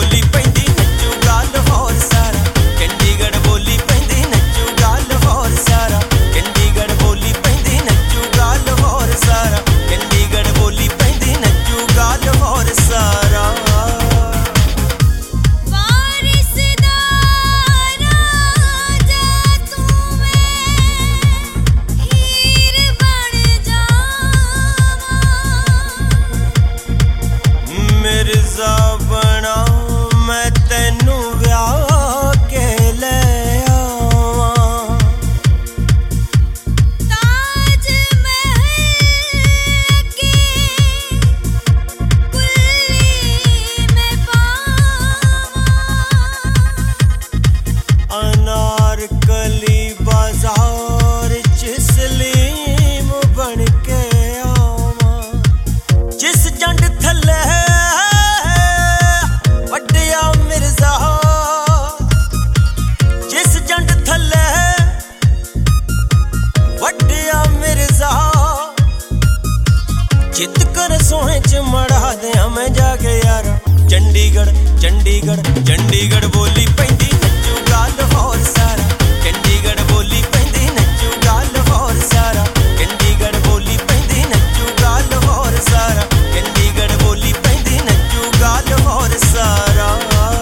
ਬੋਲੀ ਪੈਂਦੀ ਨੱਚੂਗਾ ਲਾਹੌਰ ਸਾਰਾ ਚੰਡੀਗੜ੍ਹ ਬੋਲੀ ਪੈਂਦੀ ਨੱਚੂਗਾ ਲਾਹੌਰ ਸਾਰਾ ਚੰਡੀਗੜ੍ਹ ਬੋਲੀ ਪੈਂਦੀ ਨੱਚੂਗਾ ਲਾਹੌਰ ਸਾਰਾ ਚੰਡੀਗੜ੍ਹ ਬੋਲੀ ਪੈਂਦੀ ਨੱਚੂਗਾ ਲਾਹੌਰ ਸਾਰਾ मिर्ज़ा बना मैं तेनू व्याह के ले आवां ताज महल के कुल्ली में पावां अनारकली बाजार च सलीम बन के आवां जिस जंड थल्ले चित कर सोने च मड़ा दिया मैं जाके यारा चंडीगढ़ चंडीगढ़ चंडीगढ़ बोली पैंदी नच्चूगा लाहौर सारा चंडीगढ़ बोली पैंदी नच्चूगा लाहौर सारा चंडीगढ़ बोली पैंदी नच्चूगा लाहौर सारा चंडीगढ़ बोली पैंदी नच्चूगा लाहौर सारा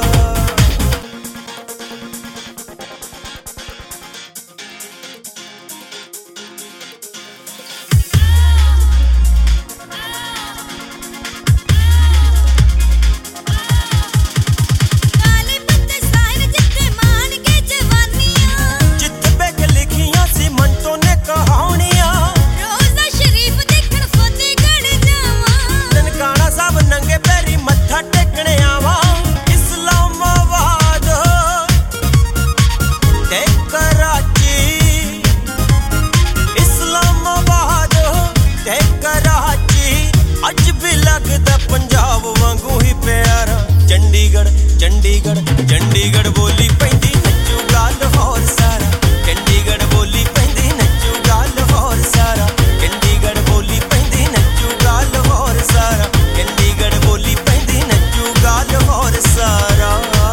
अज भी लगदा पंजाब वांगू ही प्यारा चंडीगढ़ चंडीगढ़ चंडीगढ़ बोली पैंदी नच्चूगा लाहौर सारा चंडीगढ़ बोली पैंदी नच्चूगा लाहौर सारा चंडीगढ़ बोली पैंदी नच्चूगा लाहौर सारा चंडीगढ़ बोली पैंदी नच्चूगा लाहौर सारा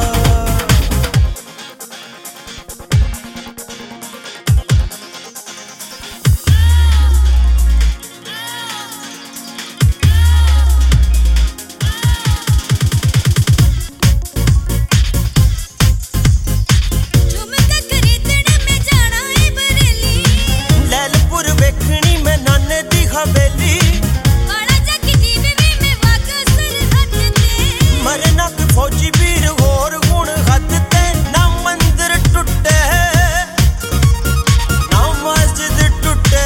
फौजी वीर होर गुण हद ते ना मंदिर टुटे ना मस्जिद टुटे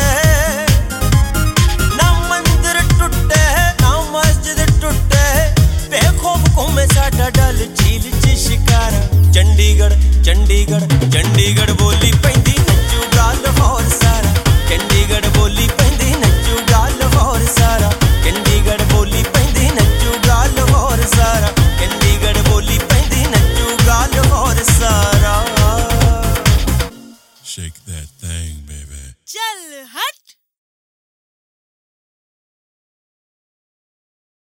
ना मंदिर टुटे ना मस्जिद टुटे बेखौफ घूमे साडा डल झील च शिकारा चंडीगढ़ चंडीगढ़ चंडीगढ़ बोली पैंदी नच्चूगा लाहौर सारा चंडीगढ़ बोली पैंदी नच्चूगा लाहौर सारा चंडीगढ़ बोली पैंदी नच्चूगा लाहौर सारा चंडीगढ़ बोली पैंदी नच्चूगा लाहौर सारा Shake that thing, baby. चल हट